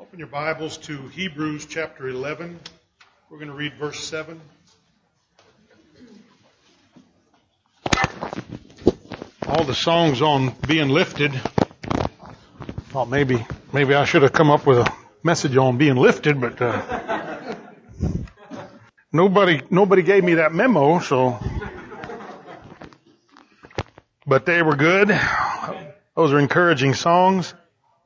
Open your Bibles to Hebrews chapter 11. We're going to read verse 7. All the songs on being lifted. Thought maybe I should have come up with a message on being lifted, but nobody gave me that memo, so. But they were good. Those are encouraging songs.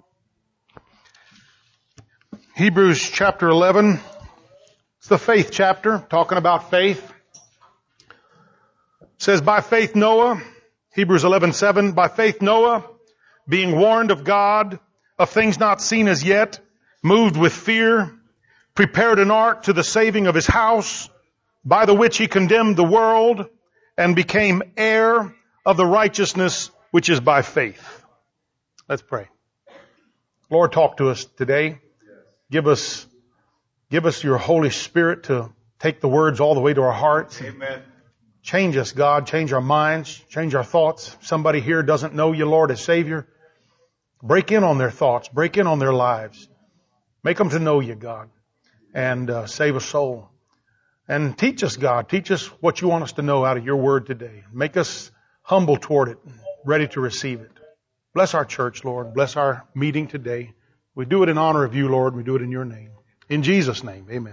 Hebrews chapter 11. It's the faith chapter, talking about faith. It says, by faith Noah, Hebrews 11:7, by faith Noah, being warned of God, of things not seen as yet, moved with fear, prepared an ark to the saving of his house, by the which he condemned the world, and became heir of the righteousness which is by faith. Let's pray. Lord, talk to us today. Give us your Holy Spirit to take the words all the way to our hearts. Amen. Change us, God. Change our minds. Change our thoughts. Somebody here doesn't know you, Lord, as Savior. Break in on their thoughts. Break in on their lives. Make them to know you, God. And save a soul. And teach us, God. Teach us what you want us to know out of your word today. Make us humble toward it, ready to receive it. Bless our church, Lord. Bless our meeting today. We do it in honor of you, Lord. We do it in your name. In Jesus' name, amen.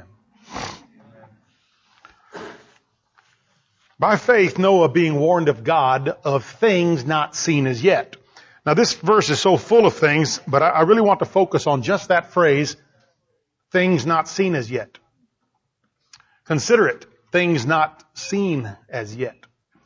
By faith, Noah being warned of God of things not seen as yet. Now this verse is so full of things, but I really want to focus on just that phrase, things not seen as yet. Consider it, things not seen as yet.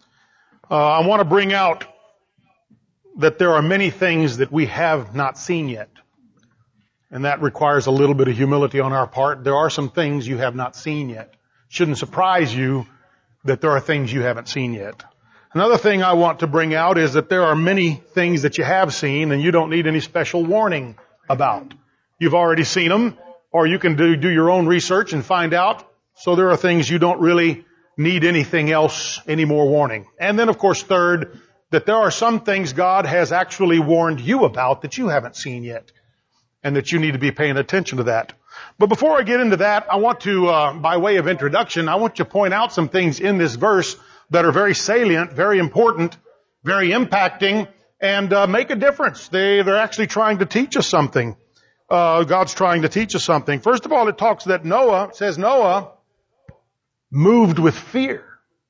I want to bring out that there are many things that we have not seen yet. And that requires a little bit of humility on our part. There are some things you have not seen yet. Shouldn't surprise you that there are things you haven't seen yet. Another thing I want to bring out is that there are many things that you have seen and you don't need any special warning about. You've already seen them, or you can do your own research and find out. So there are things you don't really need anything else, any more warning. And then, of course, third, that there are some things God has actually warned you about that you haven't seen yet. And that you need to be paying attention to that. But before I get into that, I want to, by way of introduction, I want to point out some things in this verse that are very salient, very important, very impacting, and make a difference. They're actually trying to teach us something. God's trying to teach us something. First of all, it talks that Noah moved with fear.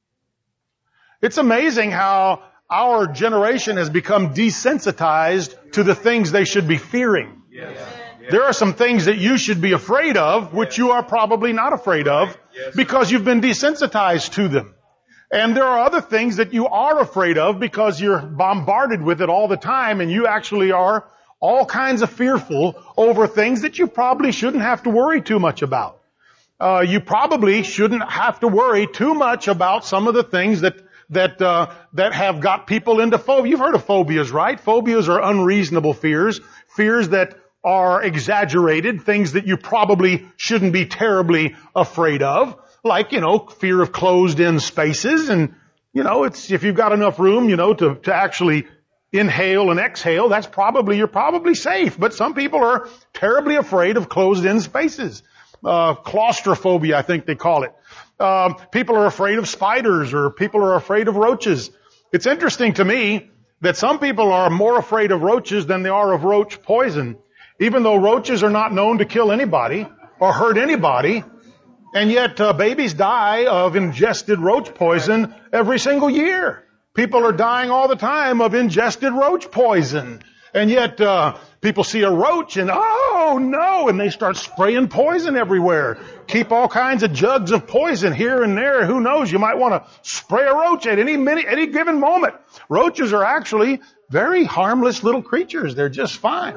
It's amazing how our generation has become desensitized to the things they should be fearing. Yes. There are some things that you should be afraid of, which you are probably not afraid of, because you've been desensitized to them. And there are other things that you are afraid of because you're bombarded with it all the time, and you actually are all kinds of fearful over things that you probably shouldn't have to worry too much about. You probably shouldn't have to worry too much about some of the things that have got people into phobia. You've heard of phobias, right? Phobias are unreasonable fears that are exaggerated, things that you probably shouldn't be terribly afraid of, like, fear of closed-in spaces. And, it's, if you've got enough room, to actually inhale and exhale, you're probably safe. But some people are terribly afraid of closed-in spaces. Claustrophobia, I think they call it. People are afraid of spiders, or people are afraid of roaches. It's interesting to me that some people are more afraid of roaches than they are of roach poison, even though roaches are not known to kill anybody or hurt anybody, and yet babies die of ingested roach poison every single year. People are dying all the time of ingested roach poison, and yet people see a roach and, oh no, and they start spraying poison everywhere. Keep all kinds of jugs of poison here and there. Who knows? You might want to spray a roach at any minute, any given moment. Roaches are actually very harmless little creatures. They're just fine.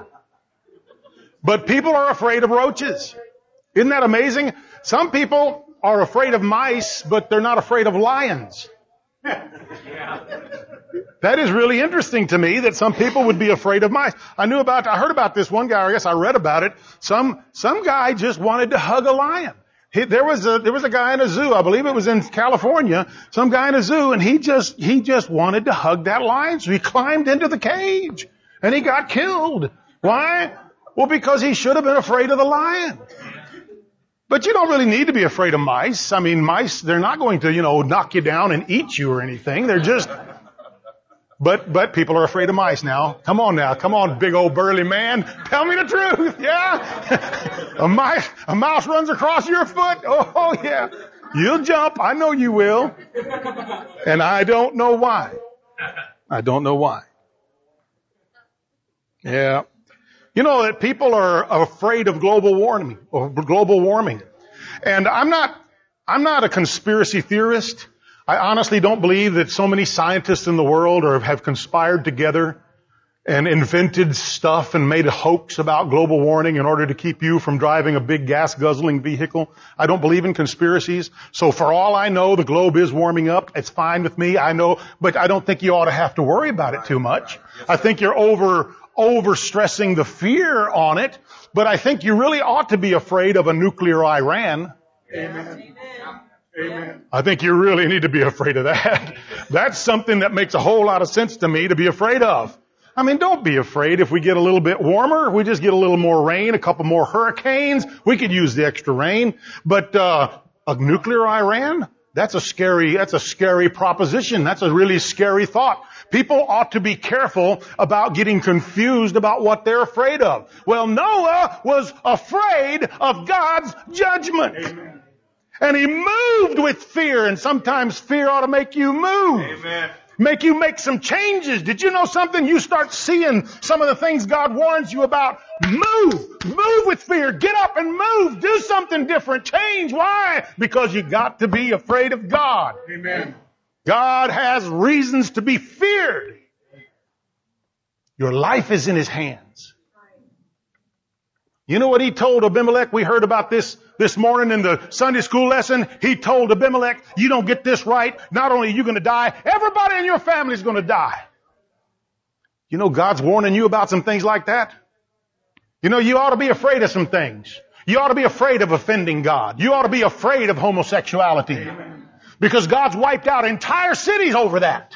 But people are afraid of roaches. Isn't that amazing? Some people are afraid of mice, but they're not afraid of lions. That is really interesting to me, that some people would be afraid of mice. I heard about this one guy, or I guess I read about it. Some guy just wanted to hug a lion. There was a guy in a zoo, I believe it was in California, some guy in a zoo, and he just wanted to hug that lion, so he climbed into the cage, and he got killed. Why? Well, because he should have been afraid of the lion. But you don't really need to be afraid of mice. I mean, mice, they're not going to, knock you down and eat you or anything. They're just, but people are afraid of mice now. Come on now. Come on, big old burly man. Tell me the truth. Yeah. A mouse runs across your foot. Oh yeah. You'll jump. I know you will. And I don't know why. I don't know why. Yeah. You know that people are afraid of global warming. And I'm not a conspiracy theorist. I honestly don't believe that so many scientists in the world have conspired together and invented stuff and made a hoax about global warming in order to keep you from driving a big gas guzzling vehicle. I don't believe in conspiracies. So for all I know, the globe is warming up. It's fine with me. I know, but I don't think you ought to have to worry about it too much. I think you're overstressing the fear on it, but I think you really ought to be afraid of a nuclear Iran. Amen. Amen. I think you really need to be afraid of that. That's something that makes a whole lot of sense to me to be afraid of. I mean, don't be afraid if we get a little bit warmer. We just get a little more rain, a couple more hurricanes. We could use the extra rain. But a nuclear Iran, that's a scary proposition. That's a really scary thought. People ought to be careful about getting confused about what they're afraid of. Well, Noah was afraid of God's judgment. Amen. And he moved with fear, and sometimes fear ought to make you move. Amen. Make you make some changes. Did you know something? You start seeing some of the things God warns you about. Move with fear. Get up and move. Do something different. Change. Why? Because you got to be afraid of God. Amen. God has reasons to be feared. Your life is in His hands. You know what He told Abimelech? We heard about this morning in the Sunday school lesson. He told Abimelech, you don't get this right, not only are you going to die, everybody in your family is going to die. You know God's warning you about some things like that? You know, you ought to be afraid of some things. You ought to be afraid of offending God. You ought to be afraid of homosexuality. Amen. Because God's wiped out entire cities over that.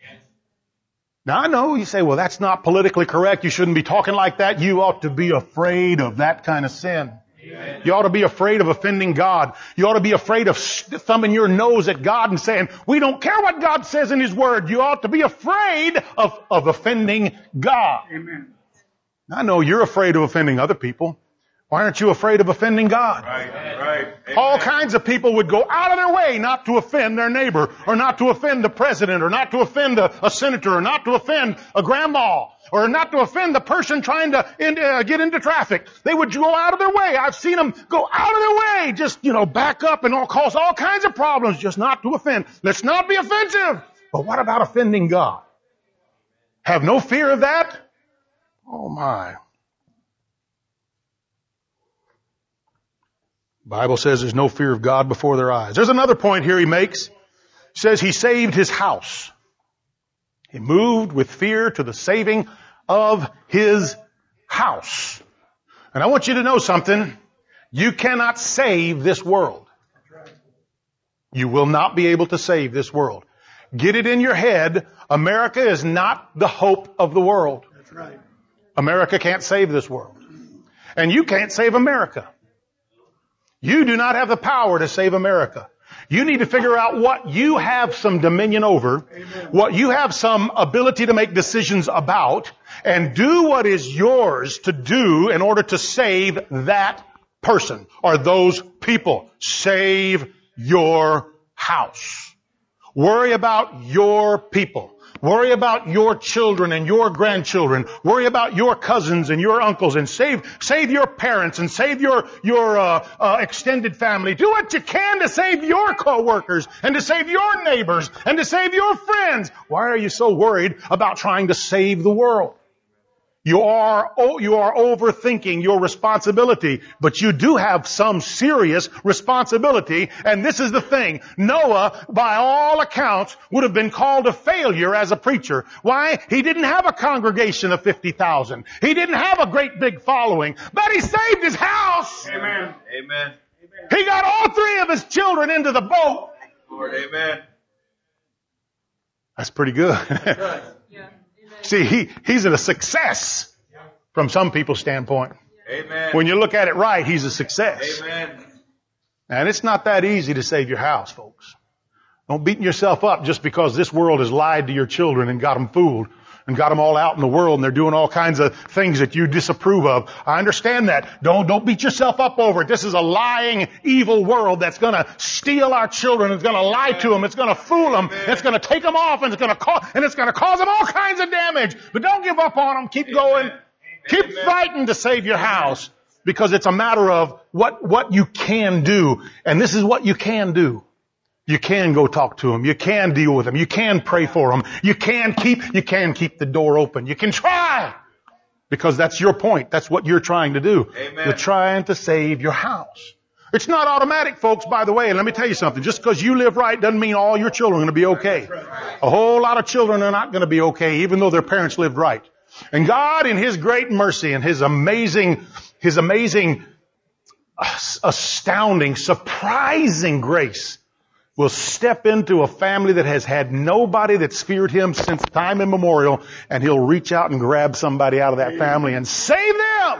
Now I know you say, well, that's not politically correct. You shouldn't be talking like that. You ought to be afraid of that kind of sin. Amen. You ought to be afraid of offending God. You ought to be afraid of thumbing your nose at God and saying, we don't care what God says in His Word. You ought to be afraid of offending God. Amen. I know you're afraid of offending other people. Why aren't you afraid of offending God? Right. Amen. All kinds of people would go out of their way not to offend their neighbor, or not to offend the president, or not to offend a senator, or not to offend a grandma, or not to offend the person trying to get into traffic. They would go out of their way. I've seen them go out of their way, just, back up and cause all kinds of problems just not to offend. Let's not be offensive. But what about offending God? Have no fear of that? Oh my. Bible says there's no fear of God before their eyes. There's another point here he makes. He says he saved his house. He moved with fear to the saving of his house. And I want you to know something. You cannot save this world. You will not be able to save this world. Get it in your head. America is not the hope of the world. That's right. America can't save this world. And you can't save America. You do not have the power to save America. You need to figure out what you have some dominion over, Amen. what you have some ability to make decisions about, and do what is yours to do in order to save that person or those people. Save your house. Worry about your people. Worry about your children and your grandchildren. Worry about your cousins and your uncles, and save your parents and save your extended family. Do what you can to save your co-workers and to save your neighbors and to save your friends. Why are you so worried about trying to save the world? You are overthinking your responsibility, but you do have some serious responsibility. And this is the thing. Noah, by all accounts, would have been called a failure as a preacher. Why? He didn't have a congregation of 50,000. He didn't have a great big following, but he saved his house. Amen. Amen. He got all three of his children into the boat. Lord, amen. That's pretty good. Right. See, he's a success from some people's standpoint. Amen. When you look at it right, he's a success. Amen. And it's not that easy to save your house, folks. Don't beat yourself up just because this world has lied to your children and got them fooled and got them all out in the world and they're doing all kinds of things that you disapprove of. I understand that. Don't beat yourself up over it. This is a lying, evil world that's going to steal our children. It's going to lie to them. It's going to fool them. It's going to take them off and it's going to cause them all kinds of damage. But don't give up on them. Keep going. Keep fighting to save your house because it's a matter of what you can do. And this is what you can do. You can go talk to them. You can deal with them. You can pray for them. You can keep the door open. You can try. Because that's your point. That's what you're trying to do. Amen. You're trying to save your house. It's not automatic, folks, by the way. And let me tell you something. Just because you live right doesn't mean all your children are going to be okay. A whole lot of children are not going to be okay, even though their parents lived right. And God, in His great mercy and His amazing, astounding, surprising grace, will step into a family that has had nobody that's feared Him since time immemorial, and He'll reach out and grab somebody out of that family and save them.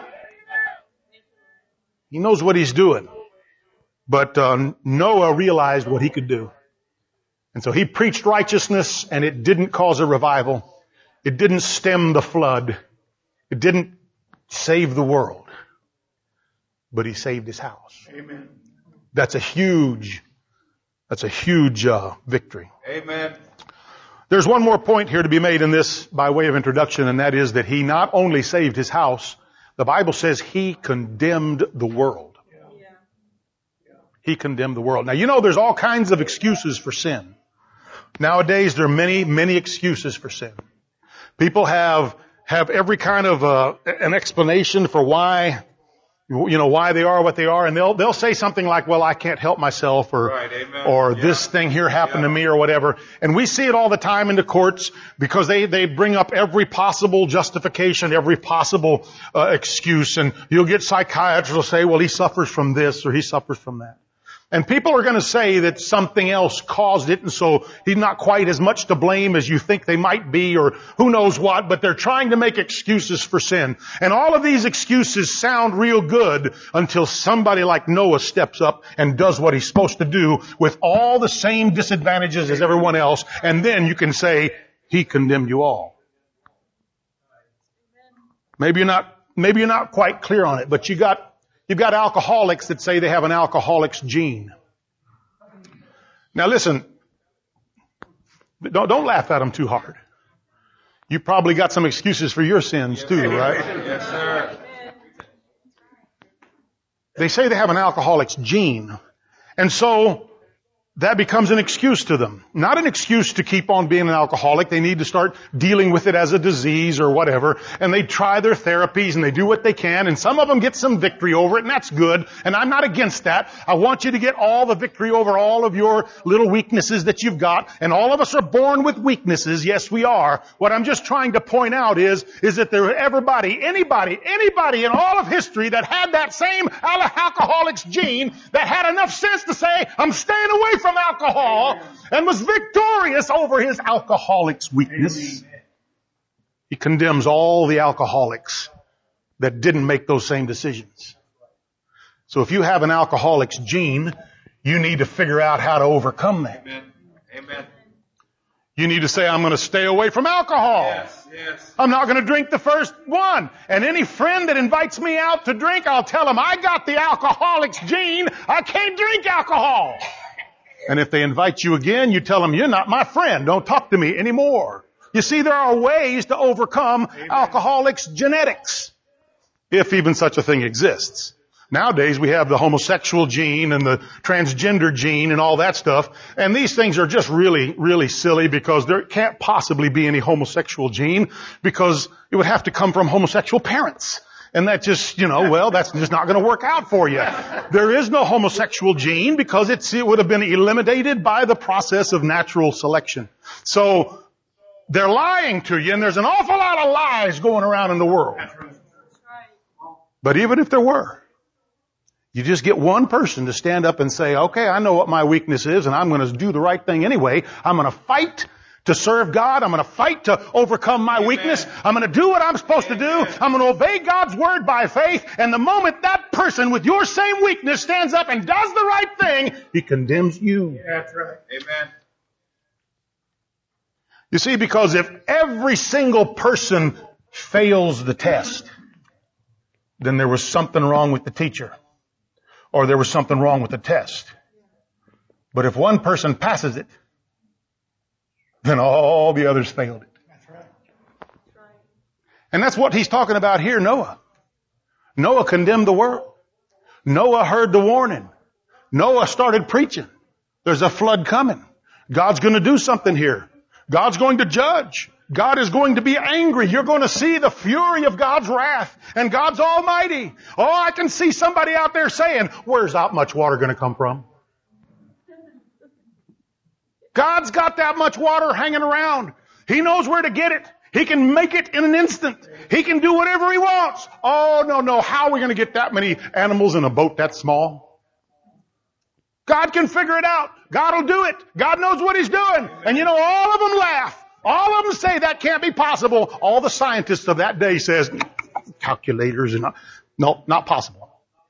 He knows what He's doing. But Noah realized what he could do. And so he preached righteousness, and it didn't cause a revival. It didn't stem the flood. It didn't save the world. But he saved his house. Amen. That's a huge victory. Amen. There's one more point here to be made in this by way of introduction, and that is that he not only saved his house, the Bible says he condemned the world. He condemned the world. Now, you know there's all kinds of excuses for sin. Nowadays, there are many, many excuses for sin. People have every kind of an explanation for why they are what they are, and they'll say something like, well, I can't help myself, or Right, amen. or this thing here happened to me, or whatever. And we see it all the time in the courts because they bring up every possible justification, every possible excuse, and you'll get psychiatrists who'll say, well, he suffers from this or he suffers from that. And people are going to say that something else caused it, and so he's not quite as much to blame as you think they might be, or who knows what, but they're trying to make excuses for sin. And all of these excuses sound real good until somebody like Noah steps up and does what he's supposed to do with all the same disadvantages as everyone else, and then you can say, he condemned you all. Maybe you're not quite clear on it, but you've got alcoholics that say they have an alcoholic's gene. Now listen, don't laugh at them too hard. You probably got some excuses for your sins too, right? Yes, sir. They say they have an alcoholic's gene. And so that becomes an excuse to them. Not an excuse to keep on being an alcoholic. They need to start dealing with it as a disease or whatever. And they try their therapies and they do what they can. And some of them get some victory over it, and that's good. And I'm not against that. I want you to get all the victory over all of your little weaknesses that you've got. And all of us are born with weaknesses. Yes, we are. What I'm just trying to point out is that there anybody in all of history that had that same alcoholic's gene that had enough sense to say, I'm staying away from alcohol, and was victorious over his alcoholic's weakness. Amen. He condemns all the alcoholics that didn't make those same decisions. So if you have an alcoholic's gene, you need to figure out how to overcome that. Amen. Amen. You need to say, I'm going to stay away from alcohol. Yes. I'm not going to drink the first one. And any friend that invites me out to drink, I'll tell them, I got the alcoholic's gene. I can't drink alcohol. And if they invite you again, you tell them, you're not my friend. Don't talk to me anymore. You see, there are ways to overcome alcoholics' genetics, if even such a thing exists. Nowadays, we have the homosexual gene and the transgender gene and all that stuff. And these things are just really, really silly because there can't possibly be any homosexual gene because it would have to come from homosexual parents. And that just, that's just not going to work out for you. There is no homosexual gene because it would have been eliminated by the process of natural selection. So they're lying to you, and there's an awful lot of lies going around in the world. But even if there were, you just get one person to stand up and say, okay, I know what my weakness is, and I'm going to do the right thing anyway. I'm going to fight to serve God. I'm going to fight to overcome my weakness. I'm going to do what I'm supposed to do. I'm going to obey God's word by faith. And the moment that person with your same weakness stands up and does the right thing, he condemns you. That's right. Amen. You see, because if every single person fails the test, then there was something wrong with the teacher, or there was something wrong with the test. But if one person passes it, then all the others failed it. That's right. And that's what he's talking about here, Noah. Noah condemned the world. Noah heard the warning. Noah started preaching. There's a flood coming. God's going to do something here. God's going to judge. God is going to be angry. You're going to see the fury of God's wrath. And God's almighty. Oh, I can see somebody out there saying, where's that much water going to come from? God's got that much water hanging around. He knows where to get it. He can make it in an instant. He can do whatever he wants. Oh, no. How are we going to get that many animals in a boat that small? God can figure it out. God will do it. God knows what he's doing. And you know, all of them laugh. All of them say that can't be possible. All the scientists of that day says, calculators and no, not possible.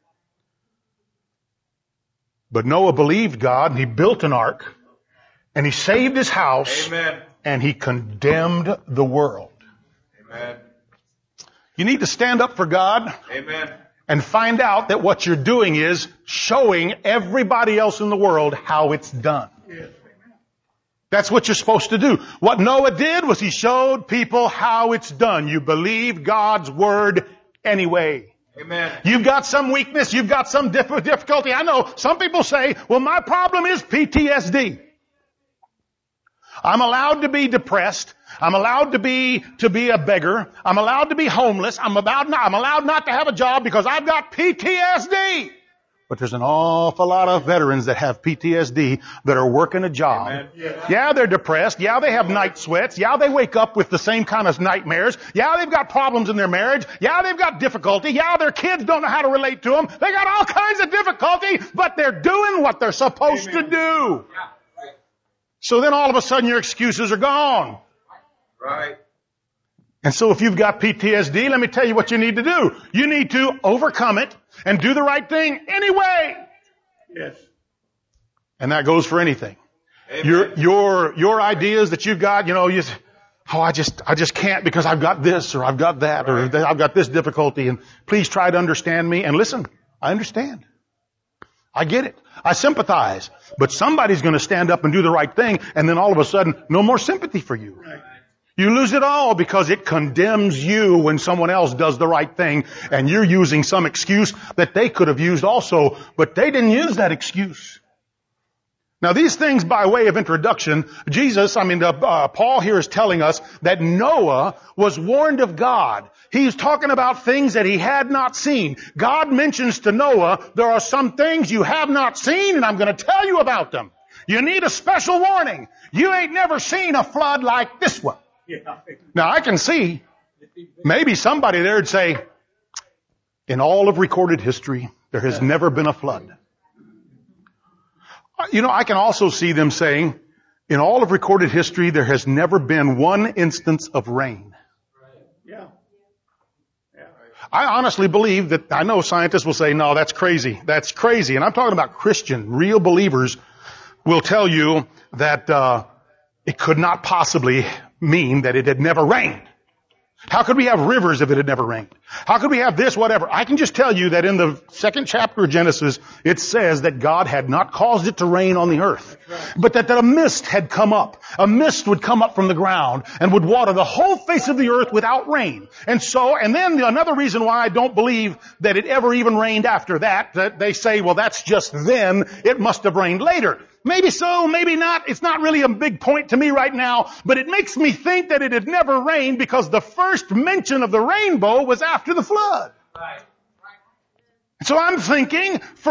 But Noah believed God and he built an ark. And he saved his house. Amen. And he condemned the world. Amen. You need to stand up for God. Amen. And find out that what you're doing is showing everybody else in the world how it's done. Yes. That's what you're supposed to do. What Noah did was he showed people how it's done. You believe God's word anyway. Amen. You've got some weakness. You've got some difficulty. I know some people say, well, my problem is PTSD. I'm allowed to be depressed. I'm allowed to be a beggar. I'm allowed to be homeless. I'm allowed not to have a job because I've got PTSD. But there's an awful lot of veterans that have PTSD that are working a job. Amen. Yeah, they're depressed. Yeah, they have night sweats. Yeah, they wake up with the same kind of nightmares. Yeah, they've got problems in their marriage. Yeah, they've got difficulty. Yeah, their kids don't know how to relate to them. They got all kinds of difficulty, but they're doing what they're supposed to do. So then all of a sudden your excuses are gone. Right. And so if you've got PTSD, let me tell you what you need to do. You need to overcome it and do the right thing anyway. Yes. And that goes for anything. Amen. Your ideas that you've got, I just can't because I've got this or I've got that or I've got this difficulty, and please try to understand me. And listen, I understand. I get it. I sympathize. But somebody's going to stand up and do the right thing, and then all of a sudden, no more sympathy for you. Right. You lose it all because it condemns you when someone else does the right thing, and you're using some excuse that they could have used also, but they didn't use that excuse. Now these things by way of introduction, Paul here is telling us that Noah was warned of God. He's talking about things that he had not seen. God mentions to Noah, there are some things you have not seen and I'm going to tell you about them. You need a special warning. You ain't never seen a flood like this one. Yeah. Now I can see maybe somebody there would say, in all of recorded history, there has never been a flood. I can also see them saying, in all of recorded history, there has never been one instance of rain. Yeah. I honestly believe that, I know scientists will say, no, that's crazy. That's crazy. And I'm talking about Christian, real believers will tell you that it could not possibly mean that it had never rained. How could we have rivers if it had never rained? How could we have this, whatever? I can just tell you that in the second chapter of Genesis, it says that God had not caused it to rain on the earth, but that a mist had come up. A mist would come up from the ground and would water the whole face of the earth without rain. And then another reason why I don't believe that it ever even rained after that they say, well, that's just then. It must have rained later. Maybe so, maybe not. It's not really a big point to me right now, but it makes me think that it had never rained because the first mention of the rainbow was after the flood. Right. So I'm thinking for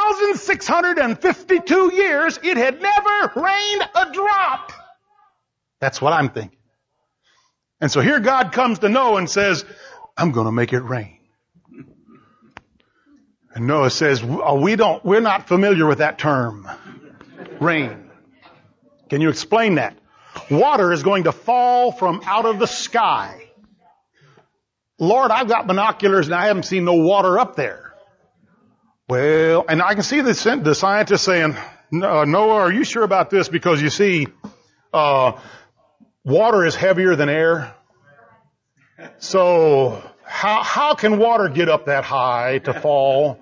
1,652 years, it had never rained a drop. That's what I'm thinking. And so here God comes to Noah and says, I'm going to make it rain. And Noah says, we're not familiar with that term. Rain. Can you explain that? Water is going to fall from out of the sky. Lord, I've got binoculars and I haven't seen no water up there. Well, and I can see the scientists saying, Noah, are you sure about this? Because you see, water is heavier than air. So how can water get up that high to fall?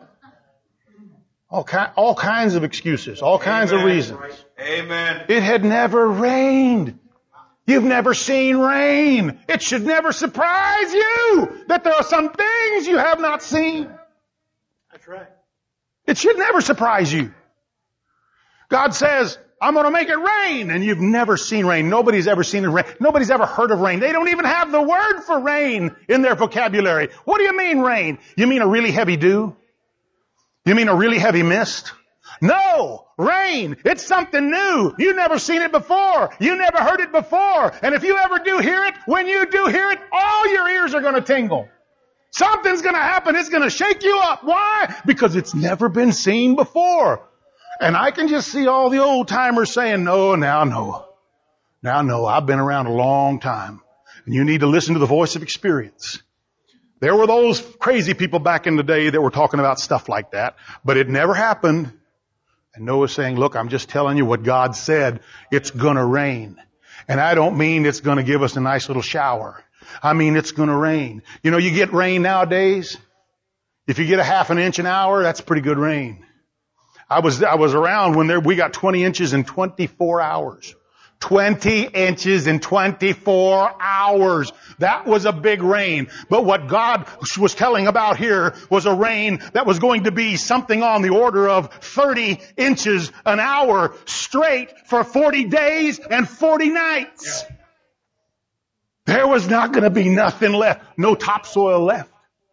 All kinds of excuses, all kinds of reasons. Amen. It had never rained. You've never seen rain. It should never surprise you that there are some things you have not seen. That's right. It should never surprise you. God says, I'm going to make it rain, and you've never seen rain. Nobody's ever seen it rain. Nobody's ever heard of rain. They don't even have the word for rain in their vocabulary. What do you mean rain? You mean a really heavy dew? You mean a really heavy mist? No! Rain! It's something new. You've never seen it before. You never heard it before. And if you ever do hear it, when you do hear it, all your ears are going to tingle. Something's going to happen. It's going to shake you up. Why? Because it's never been seen before. And I can just see all the old timers saying, no, now, I've been around a long time. And you need to listen to the voice of experience. There were those crazy people back in the day that were talking about stuff like that, but it never happened. And Noah's saying, look, I'm just telling you what God said. It's going to rain. And I don't mean it's going to give us a nice little shower. I mean it's going to rain. You know, you get rain nowadays. If you get a half an inch an hour, that's pretty good rain. I was around when we got 20 inches in 24 hours. 20 inches in 24 hours. That was a big rain. But what God was telling about here was a rain that was going to be something on the order of 30 inches an hour straight for 40 days and 40 nights. Yeah. There was not going to be nothing left. No topsoil left.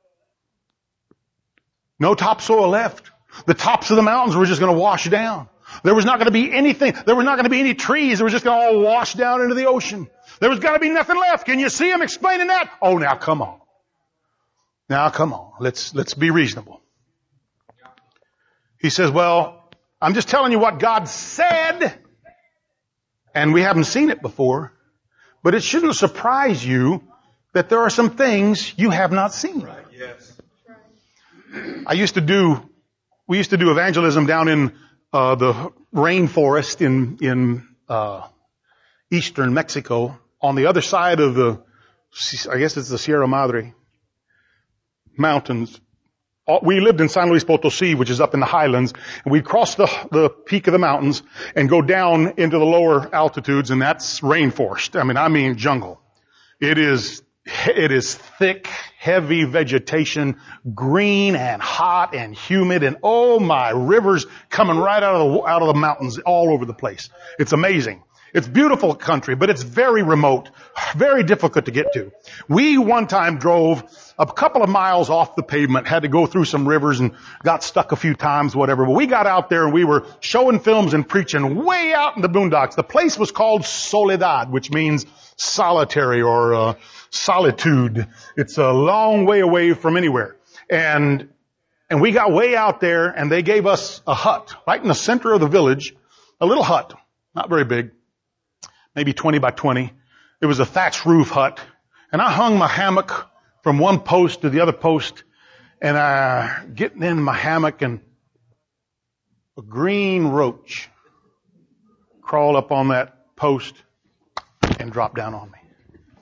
No topsoil left. The tops of the mountains were just going to wash down. There was not going to be anything. There were not going to be any trees. They were just going to all wash down into the ocean. There was going to be nothing left. Can you see him explaining that? Oh, now come on. Now come on. Let's be reasonable. He says, well, I'm just telling you what God said. And we haven't seen it before. But it shouldn't surprise you that there are some things you have not seen. Right. Yes. We used to do evangelism down in the rainforest in eastern Mexico, on the other side of I guess it's the Sierra Madre mountains. We lived in San Luis Potosí, which is up in the highlands, and we'd cross the peak of the mountains and go down into the lower altitudes, and that's rainforest. I mean jungle. It is thick, heavy vegetation, green and hot and humid, and oh my, rivers coming right out of the mountains all over the place. It's amazing. It's beautiful country, but it's very remote, very difficult to get to. We one time drove a couple of miles off the pavement, had to go through some rivers and got stuck a few times, whatever. But we got out there and we were showing films and preaching way out in the boondocks. The place was called Soledad, which means solitary or solitude. It's a long way away from anywhere. And we got way out there and they gave us a hut right in the center of the village, a little hut, not very big, maybe 20 by 20. It was a thatched roof hut. And I hung my hammock from one post to the other post, and I getting in my hammock, and a green roach crawled up on that post and dropped down on me.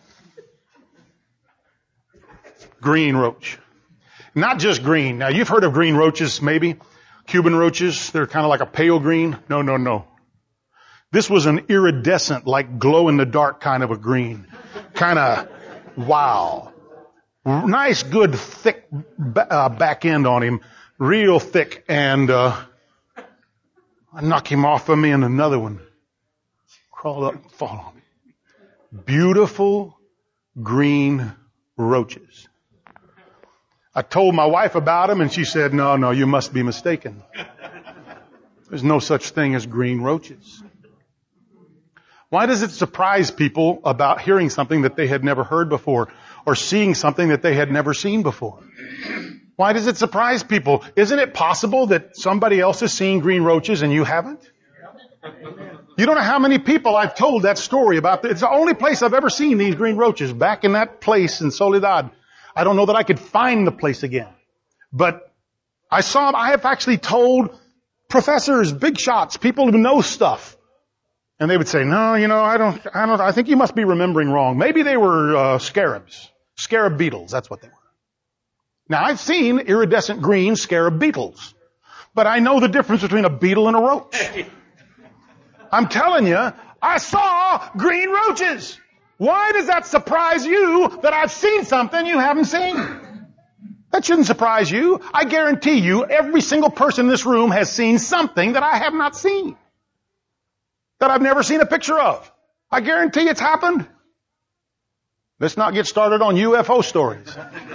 Green roach. Not just green. Now you've heard of green roaches, maybe. Cuban roaches. They're kind of like a pale green. No. This was an iridescent, like glow in the dark kind of a green. Kind of, wow. Nice, good, thick back end on him. Real thick. And I knock him off of me, and another one crawled up and fall on me. Beautiful green roaches. I told my wife about them, and she said, no, you must be mistaken. There's no such thing as green roaches. Why does it surprise people about hearing something that they had never heard before, or seeing something that they had never seen before? Why does it surprise people? Isn't it possible that somebody else has seen green roaches and you haven't? You don't know how many people I've told that story about. It's the only place I've ever seen these green roaches, back in that place in Soledad. I don't know that I could find the place again. But I have actually told professors, big shots, people who know stuff. And they would say, no, I think you must be remembering wrong. Maybe they were scarabs. Scarab beetles, that's what they were. Now, I've seen iridescent green scarab beetles. But I know the difference between a beetle and a roach. I'm telling you, I saw green roaches. Why does that surprise you that I've seen something you haven't seen? That shouldn't surprise you. I guarantee you, every single person in this room has seen something that I have not seen. That I've never seen a picture of. I guarantee it's happened. Let's not get started on UFO stories.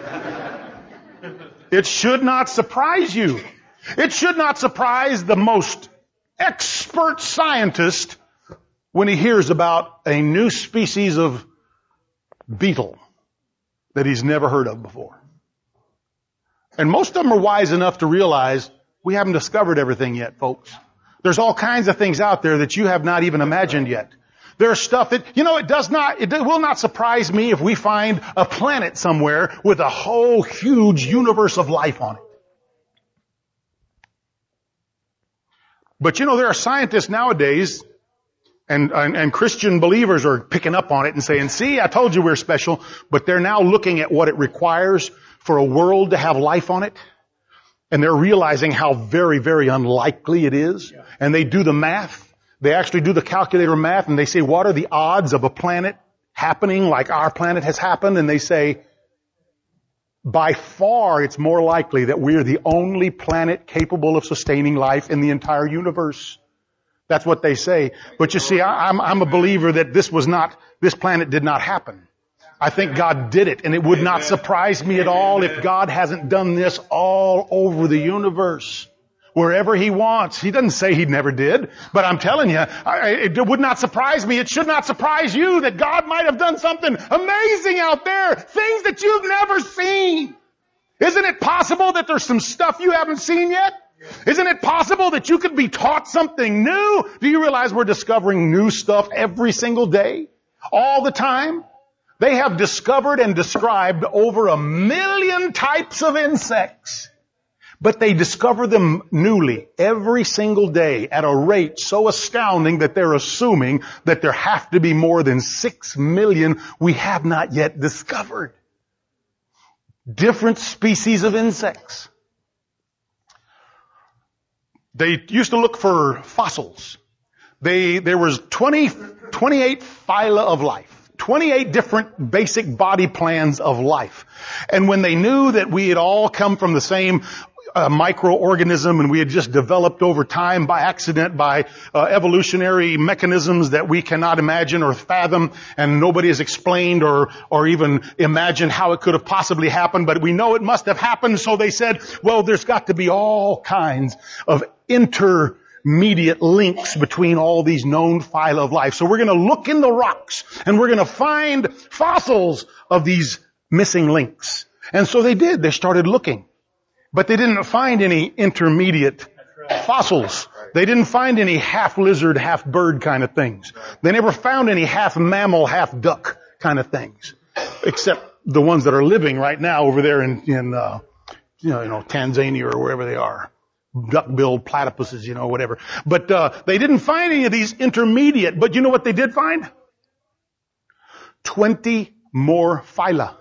It should not surprise you. It should not surprise the most expert scientist when he hears about a new species of beetle that he's never heard of before. And most of them are wise enough to realize we haven't discovered everything yet, folks. There's all kinds of things out there that you have not even imagined yet. There's stuff that, it will not surprise me if we find a planet somewhere with a whole huge universe of life on it. But there are scientists nowadays, and Christian believers are picking up on it and saying, see, I told you we're special, but they're now looking at what it requires for a world to have life on it. And they're realizing how very, very unlikely it is. Yeah. And they do the math. They actually do the calculator math, and they say, what are the odds of a planet happening like our planet has happened? And they say, by far it's more likely that we're the only planet capable of sustaining life in the entire universe. That's what they say. But you see, I'm a believer that this planet did not happen. I think God did it, and it would not surprise me at all if God hasn't done this all over the universe. Wherever He wants. He doesn't say He never did, but I'm telling you, it would not surprise me. It should not surprise you that God might have done something amazing out there. Things that you've never seen. Isn't it possible that there's some stuff you haven't seen yet? Isn't it possible that you could be taught something new? Do you realize we're discovering new stuff every single day? All the time? They have discovered and described over 1 million types of insects. But they discover them newly every single day at a rate so astounding that they're assuming that there have to be more than 6 million we have not yet discovered. Different species of insects. They used to look for fossils. There was 28 phyla of life. 28 different basic body plans of life. And when they knew that we had all come from the same microorganism and we had just developed over time by accident, by evolutionary mechanisms that we cannot imagine or fathom, and nobody has explained or even imagined how it could have possibly happened, but we know it must have happened. So they said, well, there's got to be all kinds of intermediate links between all these known phyla of life. So we're going to look in the rocks and we're going to find fossils of these missing links. And so they did. They started looking. But they didn't find any intermediate fossils. They didn't find any half lizard, half bird kind of things. They never found any half mammal, half duck kind of things. Except the ones that are living right now over there in Tanzania or wherever they are. Duck-billed platypuses, whatever. But they didn't find any of these intermediate. But you know what they did find? 20 more phyla.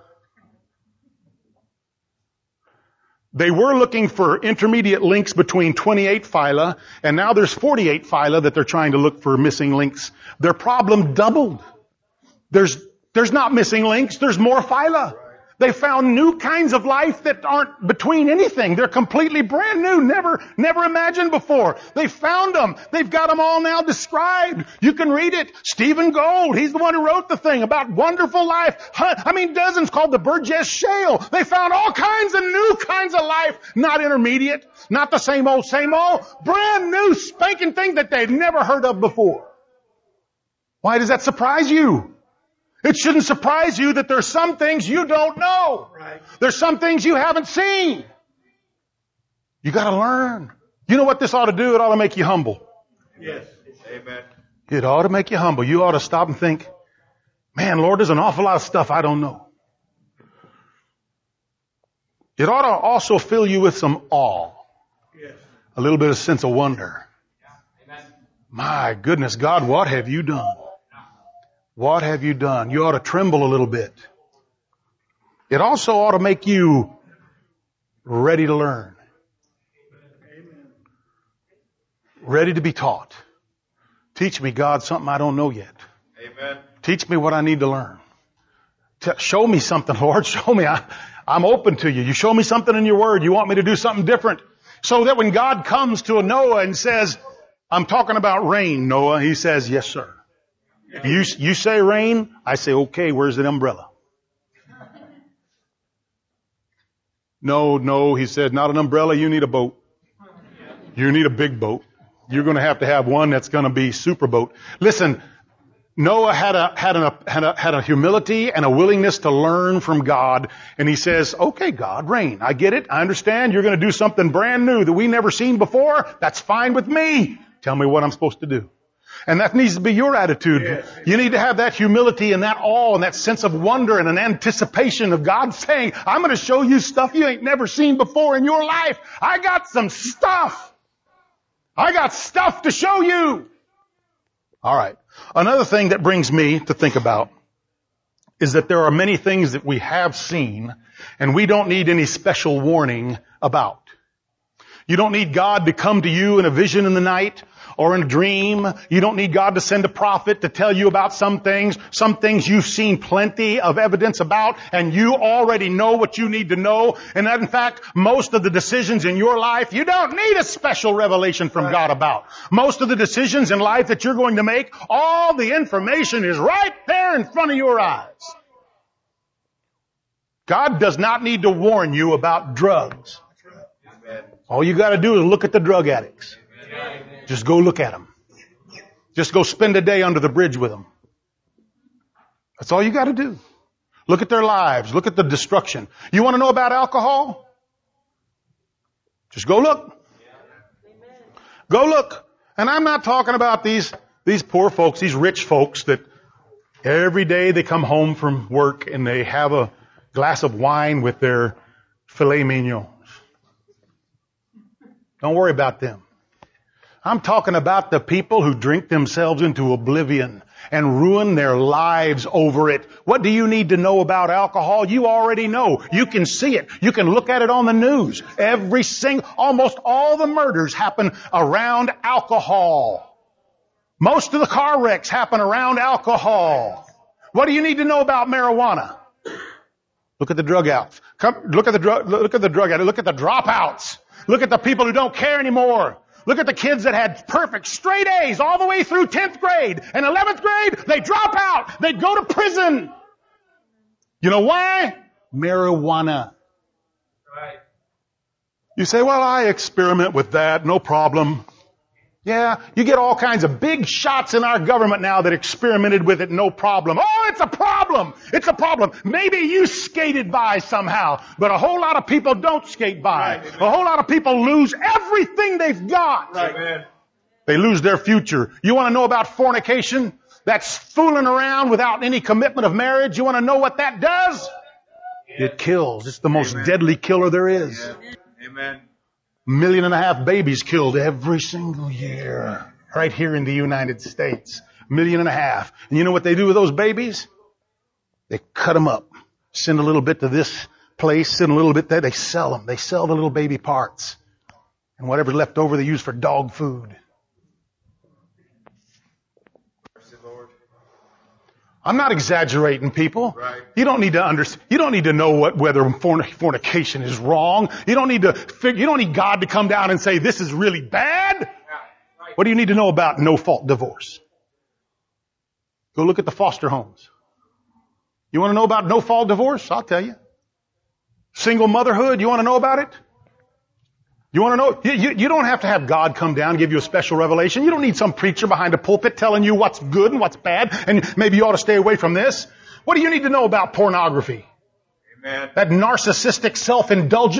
They were looking for intermediate links between 28 phyla, and now there's 48 phyla that they're trying to look for missing links. Their problem doubled. There's not missing links, there's more phyla. They found new kinds of life that aren't between anything. They're completely brand new, never imagined before. They found them. They've got them all now described. You can read it. Stephen Gould, he's the one who wrote the thing about wonderful life. Dozens called the Burgess Shale. They found all kinds of new kinds of life, not intermediate, not the same old, brand new spanking thing that they've never heard of before. Why does that surprise you? It shouldn't surprise you that there's some things you don't know. Right. There's some things you haven't seen. You got to learn. You know what this ought to do? It ought to make you humble. Yes. Amen. It ought to make you humble. You ought to stop and think, man, Lord, there's an awful lot of stuff I don't know. It ought to also fill you with some awe. Yes. A little bit of sense of wonder. My goodness, God, what have you done? What have you done? You ought to tremble a little bit. It also ought to make you ready to learn. Ready to be taught. Teach me, God, something I don't know yet. Amen. Teach me what I need to learn. Show me something, Lord. Show me. I'm open to you. You show me something in your word. You want me to do something different. So that when God comes to Noah and says, I'm talking about rain, Noah, he says, yes, sir. You say rain, I say, okay, where's the umbrella? No, he said, not an umbrella, you need a boat. You need a big boat. You're going to have one that's going to be super boat. Listen, Noah had a humility and a willingness to learn from God. And he says, okay, God, rain. I get it. I understand. You're going to do something brand new that we never seen before. That's fine with me. Tell me what I'm supposed to do. And that needs to be your attitude. Yes. You need to have that humility and that awe and that sense of wonder and an anticipation of God saying, I'm going to show you stuff you ain't never seen before in your life. I got some stuff. I got stuff to show you. All right. Another thing that brings me to think about is that there are many things that we have seen and we don't need any special warning about. You don't need God to come to you in a vision in the night or in a dream. You don't need God to send a prophet to tell you about some things. Some things you've seen plenty of evidence about and you already know what you need to know. And that, in fact, most of the decisions in your life, you don't need a special revelation from God about. Most of the decisions in life that you're going to make, all the information is right there in front of your eyes. God does not need to warn you about drugs. All you got to do is look at the drug addicts. Just go look at them. Just go spend a day under the bridge with them. That's all you got to do. Look at their lives. Look at the destruction. You want to know about alcohol? Just go look. Go look. And I'm not talking about these poor folks, these rich folks that every day they come home from work and they have a glass of wine with their filet mignon. Don't worry about them. I'm talking about the people who drink themselves into oblivion and ruin their lives over it. What do you need to know about alcohol? You already know. You can see it. You can look at it on the news. Almost all the murders happen around alcohol. Most of the car wrecks happen around alcohol. What do you need to know about marijuana? Look at the drug outs. Look at the drug addicts. Look at the dropouts. Look at the people who don't care anymore. Look at the kids that had perfect straight A's all the way through 10th grade. And 11th grade, they drop out. They go to prison. You know why? Marijuana. Right. You say, well, I experiment with that. No problem. Yeah, you get all kinds of big shots in our government now that experimented with it, no problem. Oh, it's a problem. It's a problem. Maybe you skated by somehow, but a whole lot of people don't skate by. Right, a whole lot of people lose everything they've got. Right. They lose their future. You want to know about fornication? That's fooling around without any commitment of marriage. You want to know what that does? Yeah. It kills. It's the most deadly killer there is. Yeah. Amen. 1.5 million babies killed every single year right here in the United States. 1.5 million. And you know what they do with those babies? They cut them up, send a little bit to this place, send a little bit there. They sell them. They sell the little baby parts. And whatever's left over they use for dog food. I'm not exaggerating, people. Right. You don't need to understand. You don't need to know whether fornication is wrong. You don't need God to come down and say this is really bad. Yeah. Right. What do you need to know about no-fault divorce? Go look at the foster homes. You want to know about no-fault divorce? I'll tell you. Single motherhood. You want to know about it? You want to know? You don't have to have God come down and give you a special revelation. You don't need some preacher behind a pulpit telling you what's good and what's bad and maybe you ought to stay away from this. What do you need to know about pornography? Amen. That narcissistic self-indulgence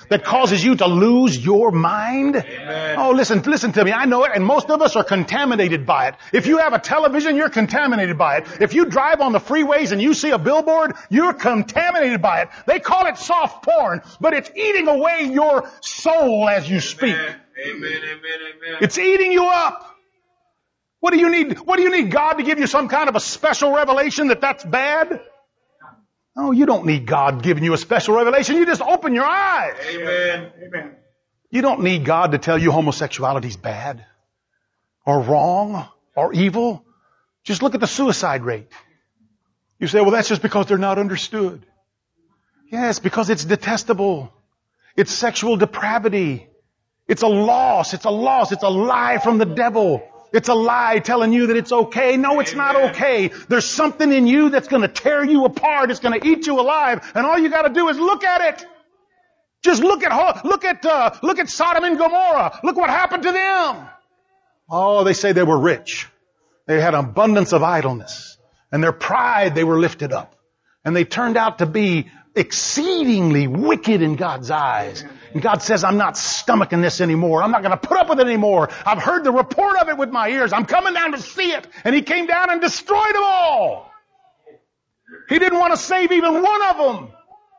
that causes you to lose your mind? Amen. Oh, listen to me. I know it, and most of us are contaminated by it. If you have a television, you're contaminated by it. If you drive on the freeways and you see a billboard, you're contaminated by it. They call it soft porn, but it's eating away your soul as you speak. Amen. Amen. Amen. It's eating you up. What do you need? What do you need God to give you some kind of a special revelation that that's bad? No, you don't need God giving you a special revelation. You just open your eyes. Amen. Amen. You don't need God to tell you homosexuality is bad or wrong or evil. Just look at the suicide rate. You say, well, that's just because they're not understood. Yes, because it's detestable. It's sexual depravity. It's a loss. It's a loss. It's a lie from the devil. It's a lie telling you that it's okay. No, it's not okay. There's something in you that's going to tear you apart. It's going to eat you alive. And all you got to do is look at it. Just look at Sodom and Gomorrah. Look what happened to them. Oh, they say they were rich. They had an abundance of idleness. And their pride, they were lifted up. And they turned out to be exceedingly wicked in God's eyes. And God says, I'm not stomaching this anymore. I'm not going to put up with it anymore. I've heard the report of it with my ears. I'm coming down to see it. And He came down and destroyed them all. He didn't want to save even one of them.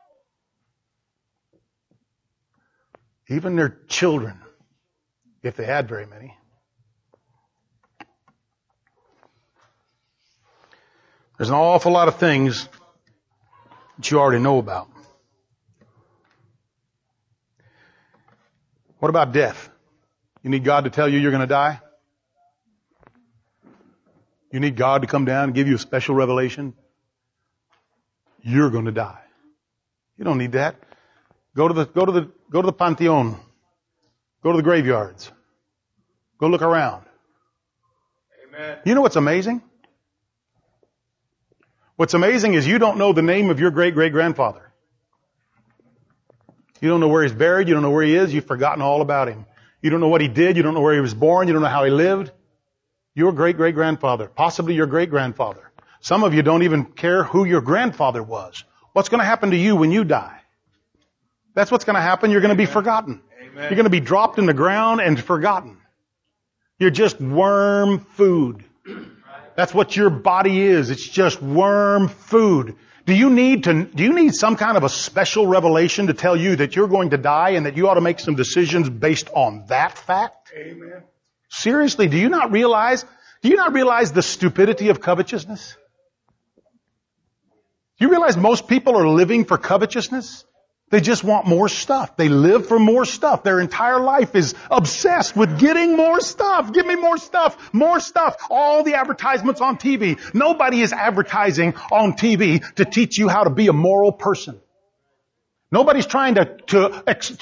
Even their children, if they had very many. There's an awful lot of things that you already know about. What about death? You need God to tell you you're going to die? You need God to come down and give you a special revelation? You're going to die. You don't need that. Go to the Pantheon. Go to the graveyards. Go look around. Amen. You know what's amazing? What's amazing is you don't know the name of your great-great-grandfather. You don't know where he's buried. You don't know where he is. You've forgotten all about him. You don't know what he did. You don't know where he was born. You don't know how he lived. Your great-great-grandfather, possibly your great-grandfather. Some of you don't even care who your grandfather was. What's going to happen to you when you die? That's what's going to happen. You're going to be forgotten. Amen. You're going to be dropped in the ground and forgotten. You're just worm food. That's what your body is. It's just worm food. Do you need some kind of a special revelation to tell you that you're going to die and that you ought to make some decisions based on that fact? Amen. Seriously, do you not realize the stupidity of covetousness? Do you realize most people are living for covetousness? They just want more stuff. They live for more stuff. Their entire life is obsessed with getting more stuff. Give me more stuff, more stuff. All the advertisements on TV. Nobody is advertising on TV to teach you how to be a moral person. Nobody's trying to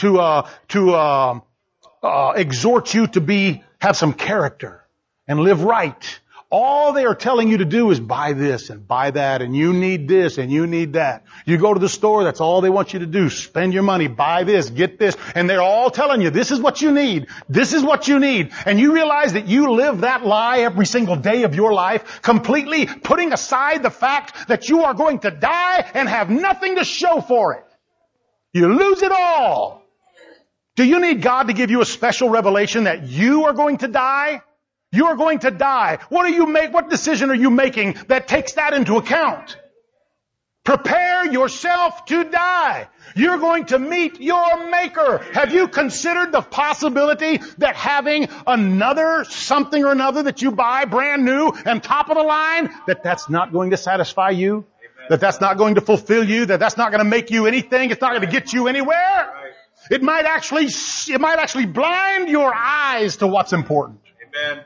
exhort you to have some character and live right. All they are telling you to do is buy this and buy that, and you need this and you need that. You go to the store, that's all they want you to do. Spend your money, buy this, get this, and they're all telling you this is what you need. This is what you need. And you realize that you live that lie every single day of your life, completely putting aside the fact that you are going to die and have nothing to show for it. You lose it all. Do you need God to give you a special revelation that you are going to die? You are going to die. What decision are you making that takes that into account? Prepare yourself to die. You're going to meet your Maker. Have you considered the possibility that having another something or another that you buy brand new and top of the line, that's not going to satisfy you? That's not going to fulfill you? That's not going to make you anything? It's not going to get you anywhere? It might actually blind your eyes to what's important. Amen.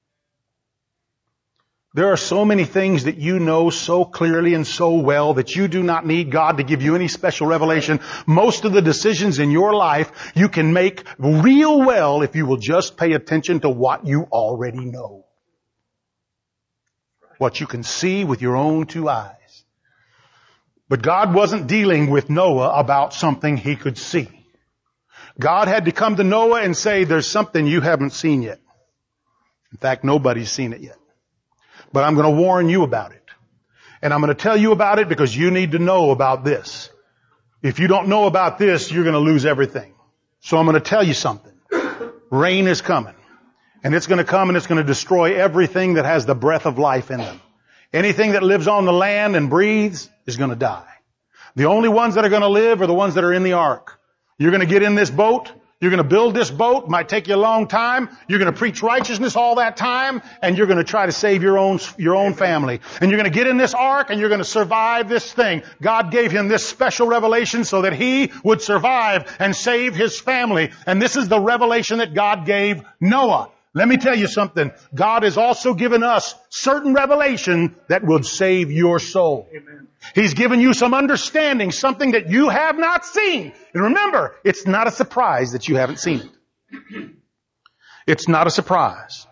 There are so many things that you know so clearly and so well that you do not need God to give you any special revelation. Most of the decisions in your life you can make real well if you will just pay attention to what you already know. What you can see with your own two eyes. But God wasn't dealing with Noah about something he could see. God had to come to Noah and say, there's something you haven't seen yet. In fact, nobody's seen it yet. But I'm going to warn you about it. And I'm going to tell you about it because you need to know about this. If you don't know about this, you're going to lose everything. So I'm going to tell you something. Rain is coming. And it's going to come and it's going to destroy everything that has the breath of life in them. Anything that lives on the land and breathes is going to die. The only ones that are going to live are the ones that are in the ark. You're going to get in this boat. You're going to build this boat. Might take you a long time. You're going to preach righteousness all that time. And you're going to try to save your own family. And you're going to get in this ark and you're going to survive this thing. God gave him this special revelation so that he would survive and save his family. And this is the revelation that God gave Noah. Let me tell you something. God has also given us certain revelation that will save your soul. Amen. He's given you some understanding, something that you have not seen. And remember, it's not a surprise that you haven't seen it. It's not a surprise.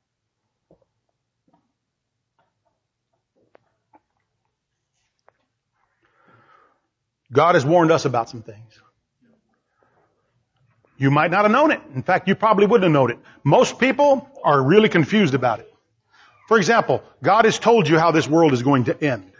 God has warned us about some things. You might not have known it. In fact, you probably wouldn't have known it. Most people are really confused about it. For example, God has told you how this world is going to end.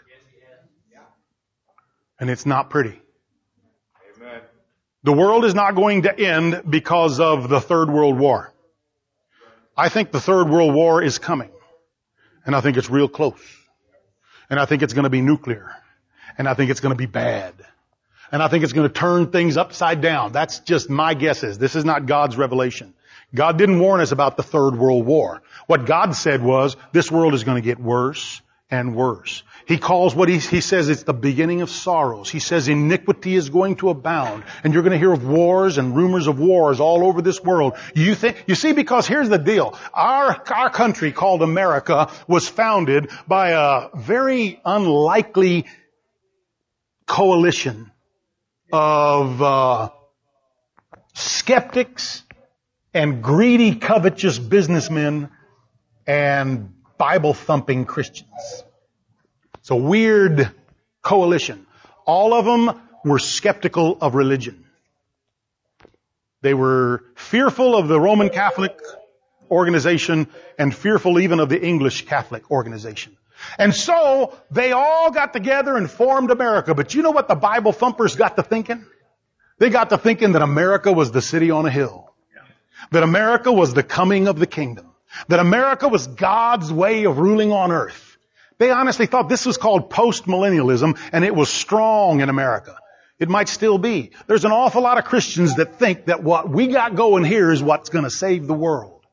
And it's not pretty. Amen. The world is not going to end because of the Third World War. I think the Third World War is coming. And I think it's real close. And I think it's going to be nuclear. And I think it's going to be bad. And I think it's going to turn things upside down. That's just my guesses. This is not God's revelation. God didn't warn us about the Third World War. What God said was, this world is going to get worse and worse. He calls what he says it's the beginning of sorrows. He says iniquity is going to abound. And you're going to hear of wars and rumors of wars all over this world. You see, because here's the deal. Our country called America was founded by a very unlikely coalition of skeptics and greedy, covetous businessmen and Bible-thumping Christians. It's a weird coalition. All of them were skeptical of religion. They were fearful of the Roman Catholic organization and fearful even of the English Catholic organization. And so they all got together and formed America. But you know what the Bible thumpers got to thinking? They got to thinking that America was the city on a hill. That America was the coming of the kingdom. That America was God's way of ruling on earth. They honestly thought this was called post-millennialism and it was strong in America. It might still be. There's an awful lot of Christians that think that what we got going here is what's going to save the world.